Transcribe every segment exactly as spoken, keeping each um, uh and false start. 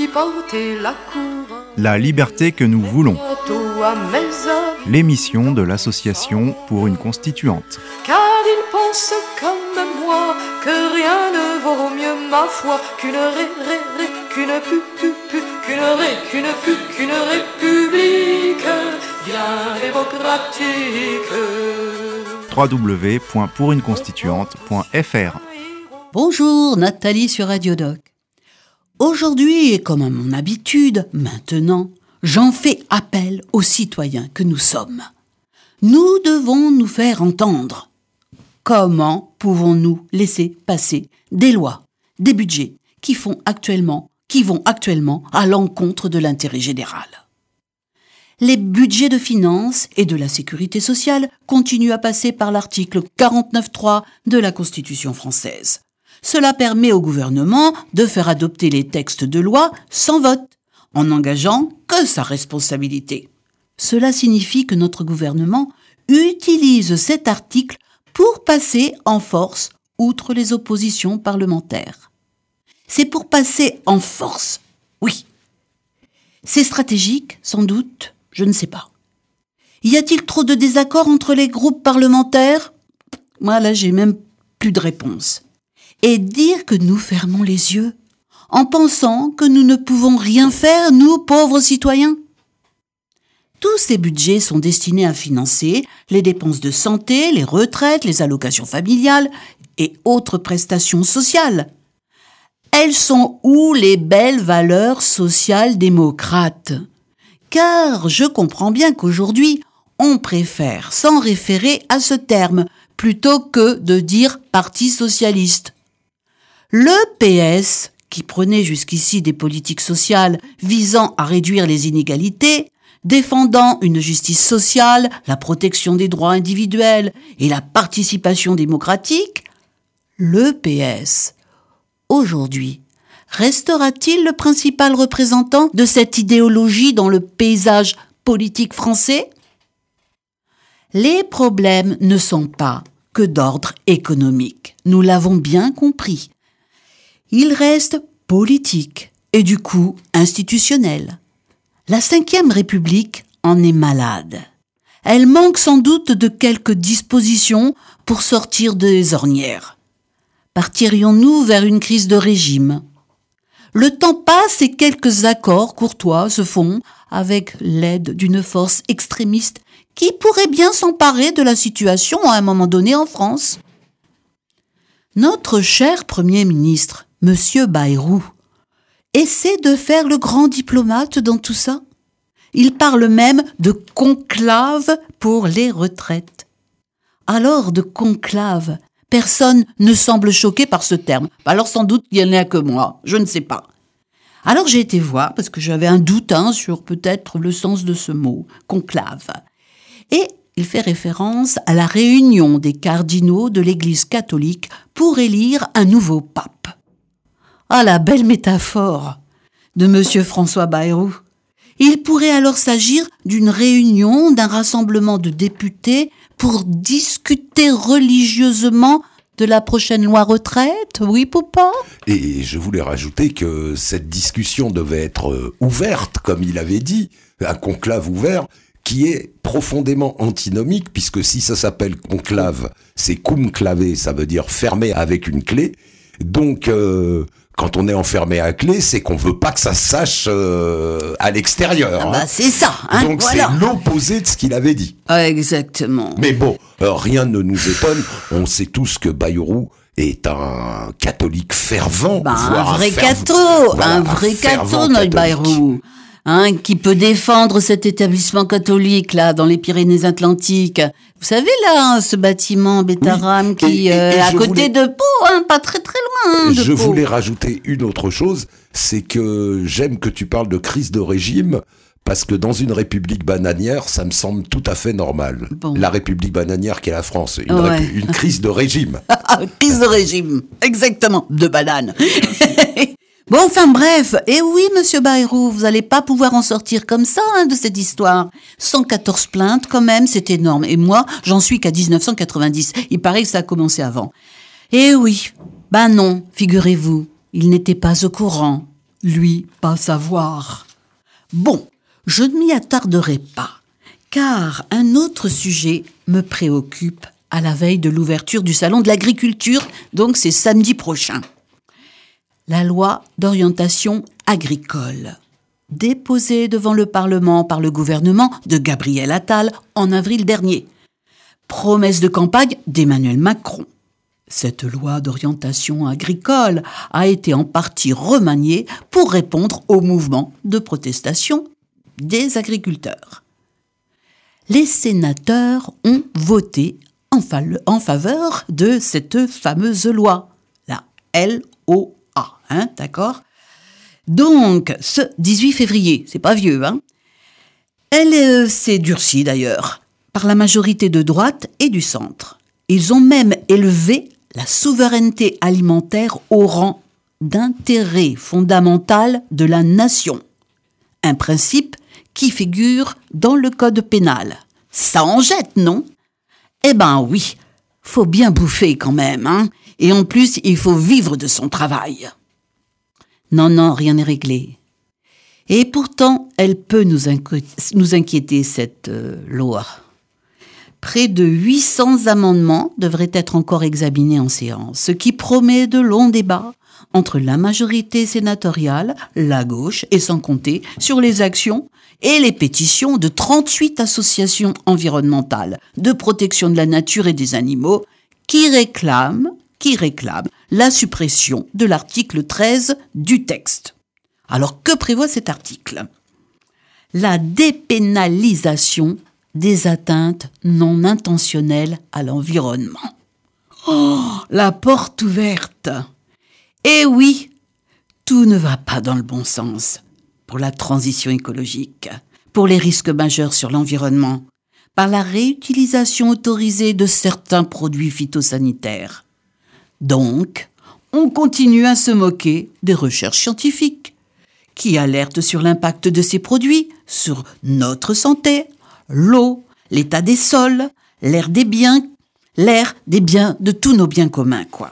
porter la couronne. La liberté que nous voulons. L'émission de l'association pour une constituante. Car ils pensent comme moi que rien ne vaut mieux ma foi qu'une ré, ré, ré, qu'une pu, pu, pu, qu'une ré, qu'une pu, qu'une république bien démocratique. w w w point pour une constituante point f r. Bonjour, Nathalie sur Radio Doc. Aujourd'hui, et comme à mon habitude, maintenant, j'en fais appel aux citoyens que nous sommes. Nous devons nous faire entendre. Comment pouvons-nous laisser passer des lois, des budgets qui font actuellement, qui vont actuellement à l'encontre de l'intérêt général? Les budgets de finances et de la sécurité sociale continuent à passer par l'article quarante-neuf trois de la Constitution française. Cela permet au gouvernement de faire adopter les textes de loi sans vote, en n'engageant que sa responsabilité. Cela signifie que notre gouvernement utilise cet article pour passer en force outre les oppositions parlementaires. C'est pour passer en force, oui. C'est stratégique, sans doute, je ne sais pas. Y a-t-il trop de désaccords entre les groupes parlementaires? Moi, là, j'ai même plus de réponse. Et dire que nous fermons les yeux en pensant que nous ne pouvons rien faire, nous, pauvres citoyens. Tous ces budgets sont destinés à financer les dépenses de santé, les retraites, les allocations familiales et autres prestations sociales. Elles sont où les belles valeurs sociales démocrates? Car je comprends bien qu'aujourd'hui, on préfère s'en référer à ce terme plutôt que de dire Parti socialiste. Le P S, qui prenait jusqu'ici des politiques sociales visant à réduire les inégalités, défendant une justice sociale, la protection des droits individuels et la participation démocratique, le P S, aujourd'hui, restera-t-il le principal représentant de cette idéologie dans le paysage politique français? Les problèmes ne sont pas que d'ordre économique, nous l'avons bien compris. Ils restent politiques et du coup institutionnels. La cinquième République en est malade. Elle manque sans doute de quelques dispositions pour sortir des ornières. Partirions-nous vers une crise de régime? Le temps passe et quelques accords courtois se font avec l'aide d'une force extrémiste qui pourrait bien s'emparer de la situation à un moment donné en France. Notre cher Premier ministre, Monsieur Bayrou, essaie de faire le grand diplomate dans tout ça. Il parle même de conclave pour les retraites. Alors, de conclave, personne ne semble choqué par ce terme. Alors sans doute il n'y en a que moi, je ne sais pas. Alors j'ai été voir, parce que j'avais un doute hein, sur peut-être le sens de ce mot, conclave. Et il fait référence à la réunion des cardinaux de l'Église catholique pour élire un nouveau pape. Ah, la belle métaphore de Monsieur François Bayrou. Il pourrait alors s'agir d'une réunion, d'un rassemblement de députés pour discuter religieusement de la prochaine loi retraite, oui, papa? Et je voulais rajouter que cette discussion devait être ouverte, comme il avait dit, un conclave ouvert, qui est profondément antinomique, puisque si ça s'appelle conclave, c'est cum clavé, ça veut dire fermé avec une clé. Donc, euh, quand on est enfermé à clé, c'est qu'on veut pas que ça se sache euh, à l'extérieur. Ah bah hein. c'est ça. Hein, Donc voilà. c'est l'opposé de ce qu'il avait dit. Ah, exactement. Mais bon, euh, rien ne nous étonne. On sait tous que Bayrou est un catholique fervent. Bah, voire un vrai fervent- catho, voilà, un vrai fervent catho, notre catholique. Bayrou. Hein, qui peut défendre cet établissement catholique, là, dans les Pyrénées-Atlantiques. Vous savez, là, ce bâtiment Bétaram Oui, qui et- et- euh, et est à je côté voulais- de Pau, hein, pas très très loin de Je Pau. voulais rajouter une autre chose, c'est que j'aime que tu parles de crise de régime, parce que dans une république bananière, ça me semble tout à fait normal. Bon. La république bananière qui est la France, une, Ouais. répu- une crise de régime. Crise de régime, exactement, de banane. Bon, enfin bref, et oui, monsieur Bayrou, vous allez pas pouvoir en sortir comme ça hein, de cette histoire. cent quatorze plaintes, quand même, c'est énorme. Et moi, j'en suis qu'à dix-neuf cent quatre-vingt-dix. Il paraît que ça a commencé avant. Eh oui, ben non, figurez-vous, il n'était pas au courant. lui, pas savoir. Bon, je ne m'y attarderai pas, car un autre sujet me préoccupe à la veille de l'ouverture du Salon de l'agriculture, donc c'est samedi prochain. La loi d'orientation agricole, déposée devant le Parlement par le gouvernement de Gabriel Attal en avril dernier. Promesse de campagne d'Emmanuel Macron. Cette loi d'orientation agricole a été en partie remaniée pour répondre au mouvement de protestation des agriculteurs. Les sénateurs ont voté en, fa- en faveur de cette fameuse loi, la L O A, hein, d'accord ? Donc, ce dix-huit février, c'est pas vieux, hein ? Elle euh, s'est durcie d'ailleurs, par la majorité de droite et du centre. Ils ont même élevé la souveraineté alimentaire au rang d'intérêt fondamental de la nation. Un principe qui figure dans le code pénal. Ça en jette, non ? Eh ben oui, faut bien bouffer quand même, hein ? Et en plus, il faut vivre de son travail. Non, non, rien n'est réglé. Et pourtant, elle peut nous, inqui- nous inquiéter, cette euh, loi. Près de huit cents amendements devraient être encore examinés en séance, ce qui promet de longs débats entre la majorité sénatoriale, la gauche, et sans compter sur les actions et les pétitions de trente-huit associations environnementales de protection de la nature et des animaux qui réclament, qui réclament la suppression de l'article treize du texte. Alors, que prévoit cet article ? La dépénalisation des atteintes non intentionnelles à l'environnement. Oh, la porte ouverte ! Et oui, tout ne va pas dans le bon sens pour la transition écologique, pour les risques majeurs sur l'environnement, par la réutilisation autorisée de certains produits phytosanitaires. Donc, on continue à se moquer des recherches scientifiques qui alertent sur l'impact de ces produits sur notre santé, l'eau, l'état des sols, l'air des biens, l'air des biens de tous nos biens communs, quoi.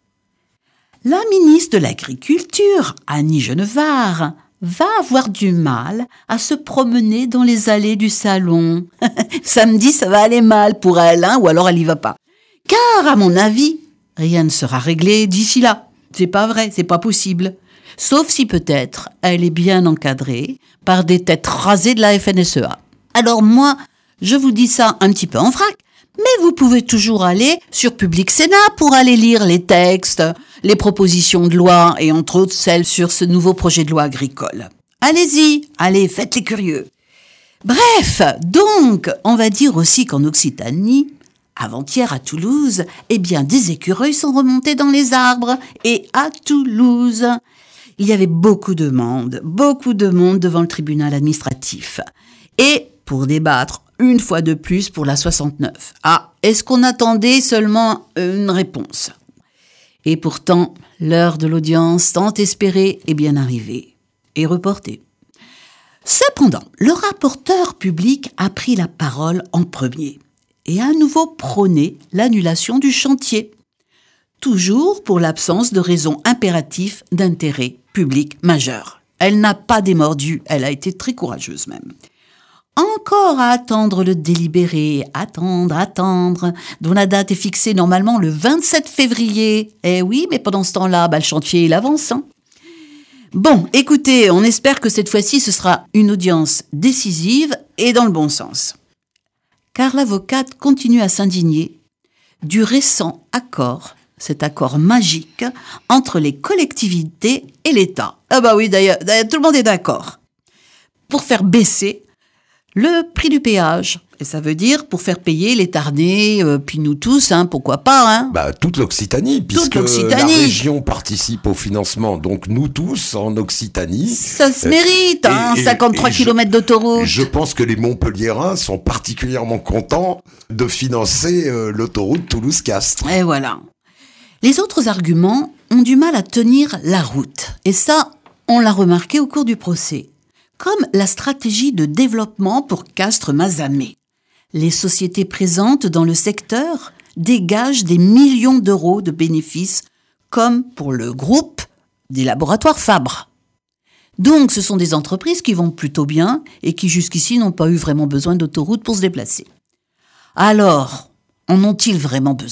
La ministre de l'Agriculture, Annie Genevard, va avoir du mal à se promener dans les allées du salon. Samedi, ça va aller mal pour elle, hein, ou alors elle y va pas. Car, à mon avis, rien ne sera réglé d'ici là. C'est pas vrai, c'est pas possible. Sauf si peut-être elle est bien encadrée par des têtes rasées de la F N S E A. Alors moi, je vous dis ça un petit peu en vrac, mais vous pouvez toujours aller sur Public Sénat pour aller lire les textes, les propositions de loi et entre autres celles sur ce nouveau projet de loi agricole. Allez-y, allez, faites les curieux. Bref, donc, on va dire aussi qu'en Occitanie, avant-hier à Toulouse, eh bien, des écureuils sont remontés dans les arbres. Et à Toulouse, il y avait beaucoup de monde, beaucoup de monde devant le tribunal administratif. Et pour débattre une fois de plus pour la soixante-neuf. Ah, est-ce qu'on attendait seulement une réponse ? Et pourtant, l'heure de l'audience tant espérée est bien arrivée et reportée. Cependant, le rapporteur public a pris la parole en premier et a à nouveau prôné l'annulation du chantier, toujours pour l'absence de raisons impératives d'intérêt public majeur. Elle n'a pas démordu, elle a été très courageuse même. Encore à attendre le délibéré, attendre, attendre, dont la date est fixée normalement le vingt-sept février. Eh oui, mais pendant ce temps-là, bah, le chantier, il avance. Hein. Bon, écoutez, on espère que cette fois-ci, ce sera une audience décisive et dans le bon sens. Car l'avocate continue à s'indigner du récent accord, cet accord magique, entre les collectivités et l'État. Ah bah oui, d'ailleurs, d'ailleurs tout le monde est d'accord. Pour faire baisser le prix du péage. Et ça veut dire pour faire payer les Tarnais, euh, puis nous tous, hein, pourquoi pas, hein. Bah, toute l'Occitanie, puisque l'Occitanie. La région participe au financement, donc nous tous, en Occitanie. Ça se mérite, euh, hein, et, cinquante-trois kilomètres d'autoroute. Je pense que les Montpelliérains sont particulièrement contents de financer euh, l'autoroute Toulouse-Castres. Et voilà. Les autres arguments ont du mal à tenir la route. Et ça, on l'a remarqué au cours du procès. Comme la stratégie de développement pour Castres-Mazamet. Les sociétés présentes dans le secteur dégagent des millions d'euros de bénéfices, comme pour le groupe des laboratoires Fabre. Donc, ce sont des entreprises qui vont plutôt bien et qui jusqu'ici n'ont pas eu vraiment besoin d'autoroute pour se déplacer. Alors, en ont-ils vraiment besoin ?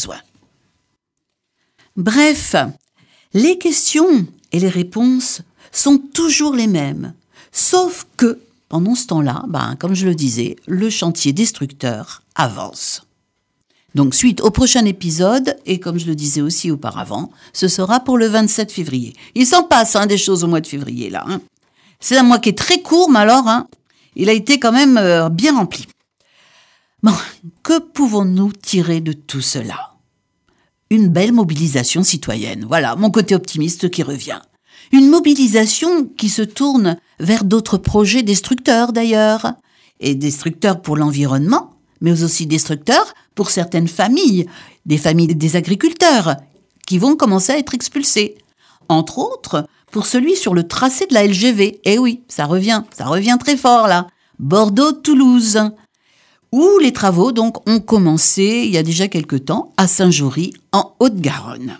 Bref, les questions et les réponses sont toujours les mêmes, sauf que, pendant ce temps-là, ben, comme je le disais, le chantier destructeur avance. Donc, suite au prochain épisode, et comme je le disais aussi auparavant, ce sera pour le vingt-sept février. Il s'en passe hein, des choses au mois de février, là. Hein. C'est un mois qui est très court, mais alors, hein, il a été quand même euh, bien rempli. Bon, que pouvons-nous tirer de tout cela ? Une belle mobilisation citoyenne. Voilà, mon côté optimiste qui revient. Une mobilisation qui se tourne vers d'autres projets destructeurs d'ailleurs. Et destructeurs pour l'environnement, mais aussi destructeurs pour certaines familles, des familles des agriculteurs, qui vont commencer à être expulsés. Entre autres, pour celui sur le tracé de la L G V. Eh oui, ça revient, ça revient très fort là. Bordeaux-Toulouse. Où les travaux donc ont commencé il y a déjà quelque temps à Saint-Jory en Haute-Garonne.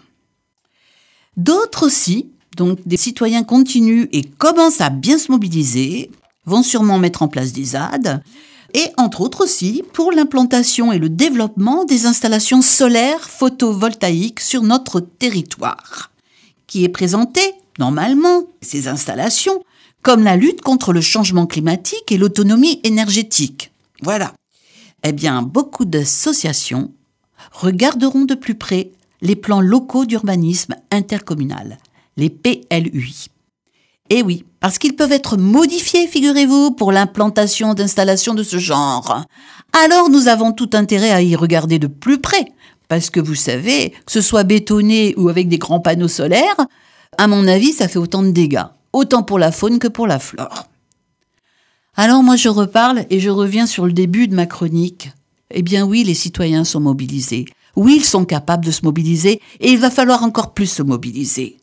D'autres aussi, donc des citoyens continuent et commencent à bien se mobiliser, vont sûrement mettre en place des Z A D, et entre autres aussi pour l'implantation et le développement des installations solaires photovoltaïques sur notre territoire, qui est présenté, normalement, ces installations, comme la lutte contre le changement climatique et l'autonomie énergétique. Voilà. Eh bien, beaucoup d'associations regarderont de plus près les plans locaux d'urbanisme intercommunal, les P L U I. Eh oui, parce qu'ils peuvent être modifiés, figurez-vous, pour l'implantation d'installations de ce genre. Alors nous avons tout intérêt à y regarder de plus près, parce que vous savez, que ce soit bétonné ou avec des grands panneaux solaires, à mon avis, ça fait autant de dégâts, autant pour la faune que pour la flore. Alors moi je reparle et je reviens sur le début de ma chronique. Eh bien oui, les citoyens sont mobilisés. Oui, ils sont capables de se mobiliser et il va falloir encore plus se mobiliser.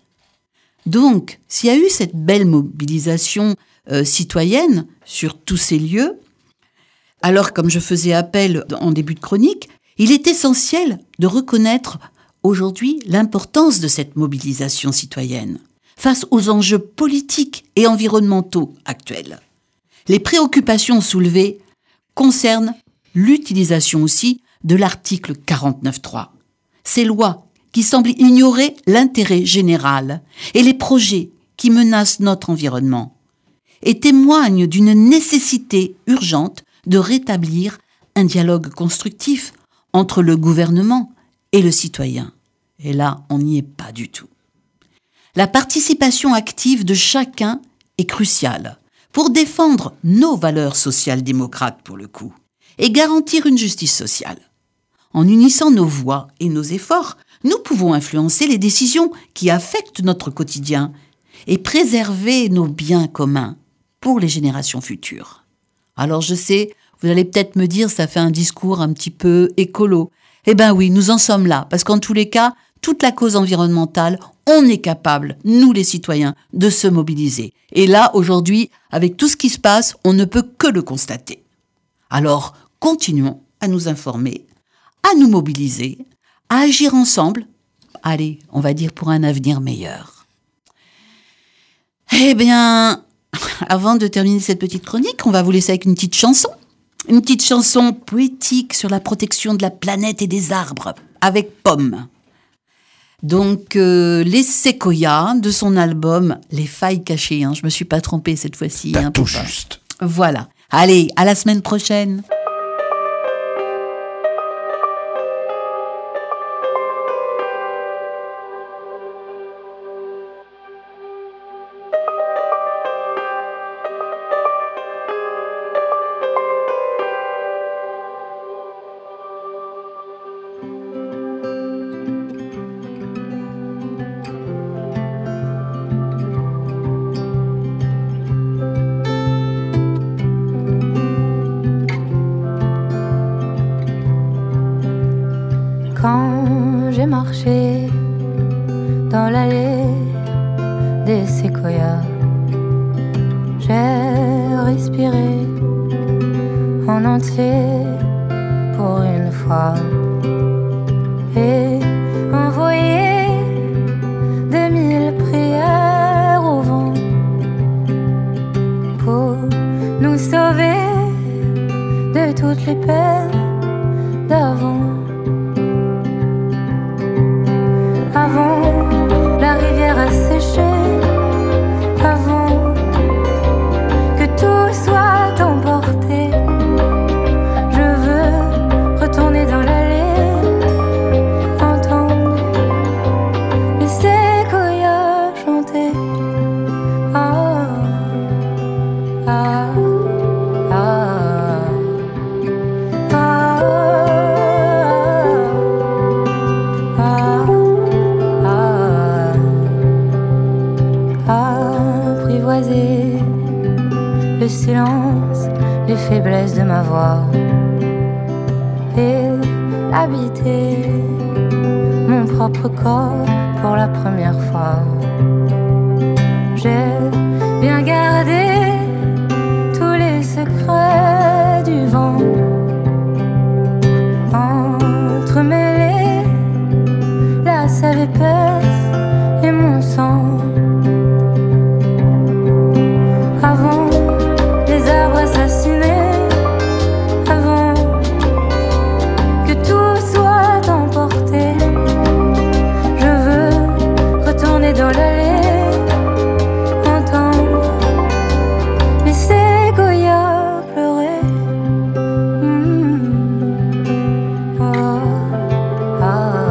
Donc, s'il y a eu cette belle mobilisation euh, citoyenne sur tous ces lieux, alors comme je faisais appel en début de chronique, il est essentiel de reconnaître aujourd'hui l'importance de cette mobilisation citoyenne face aux enjeux politiques et environnementaux actuels. Les préoccupations soulevées concernent l'utilisation aussi de l'article quarante-neuf trois. Ces lois qui semblent ignorer l'intérêt général et les projets qui menacent notre environnement et témoignent d'une nécessité urgente de rétablir un dialogue constructif entre le gouvernement et le citoyen. Et là, on n'y est pas du tout. La participation active de chacun est cruciale pour défendre nos valeurs social-démocrates pour le coup, et garantir une justice sociale. En unissant nos voix et nos efforts, nous pouvons influencer les décisions qui affectent notre quotidien et préserver nos biens communs pour les générations futures. Alors je sais, vous allez peut-être me dire, ça fait un discours un petit peu écolo. Eh ben oui, nous en sommes là, parce qu'en tous les cas, toute la cause environnementale, on est capable, nous les citoyens, de se mobiliser. Et là, aujourd'hui, avec tout ce qui se passe, on ne peut que le constater. Alors, continuons à nous informer, à nous mobiliser, à agir ensemble, allez, on va dire pour un avenir meilleur. Eh bien, avant de terminer cette petite chronique, on va vous laisser avec une petite chanson. Une petite chanson poétique sur la protection de la planète et des arbres, avec Pomme. Donc, euh, les Séquoias, de son album Les Failles Cachées. Hein, je me suis pas trompée cette fois-ci. T'as hein, tout pas. juste. Voilà. Allez, à la semaine prochaine. Quand j'ai marché dans l'allée des séquoias, j'ai respiré en entier pour une fois et envoyé des mille prières au vent pour nous sauver de toutes les peines d'avant. Avant, la rivière a séché, avant que tout soit emporté. Je veux retourner dans l'allée, entendre les séquoias chanter. Ah, ah, ah, ah, ah, ah, ah, apprivoiser le silence, les faiblesses de ma voix et habiter mon propre corps pour la première fois. J'ai bien gardé tous les secrets du vent, entremêlé la sève épaisse et mon sang. Avant les arbres assassinés, avant que tout soit emporté, je veux retourner dans l'allée, entendre les séquoias pleurer. Mmh. Oh, ah,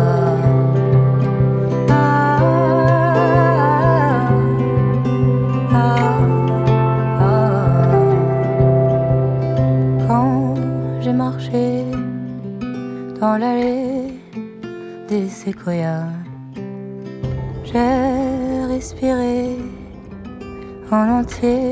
ah, ah, ah. Quand j'ai marché dans l'allée des séquoias, j'ai respiré en entier